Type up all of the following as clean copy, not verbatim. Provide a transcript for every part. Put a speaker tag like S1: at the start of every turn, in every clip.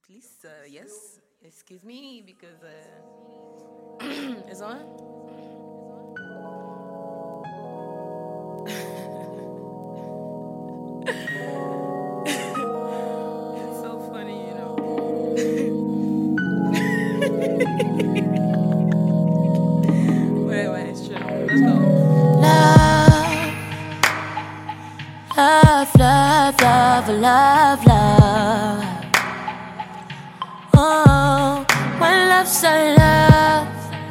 S1: Please, yes. Excuse me, because it's on. It's so funny, you know. Wait, it's chill. Let's go.
S2: Love. Oh, when love said love,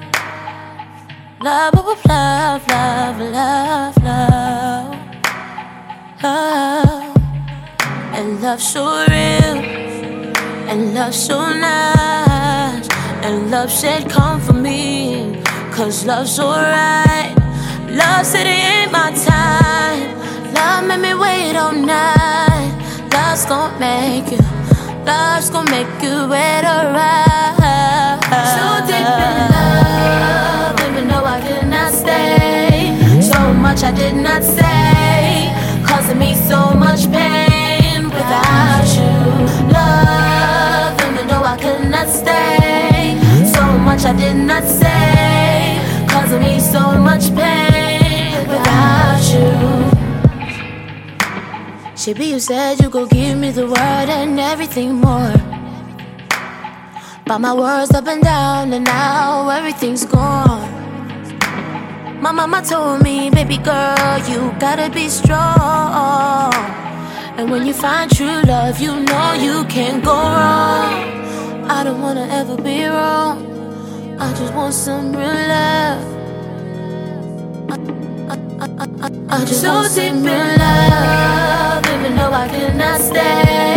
S2: love. And love so real, and love so nice, and love said come for me, 'cause love's alright. Love said it ain't my time. Love made me wait all night. Love's gon' make you wait alright. So deep in love, even though I could not stay. So much I did not say, causing me so much pain without you. Love, even though I could not stay. So much I did not say, causing me so much pain without you. Shibi, you said you go give me the word and everything more. But my words up and down, and now everything's gone. My mama told me, baby girl, you gotta be strong. And when you find true love, you know you can't go wrong. I don't wanna ever be wrong, I just want some real love. I just want some real love, even though I cannot stay.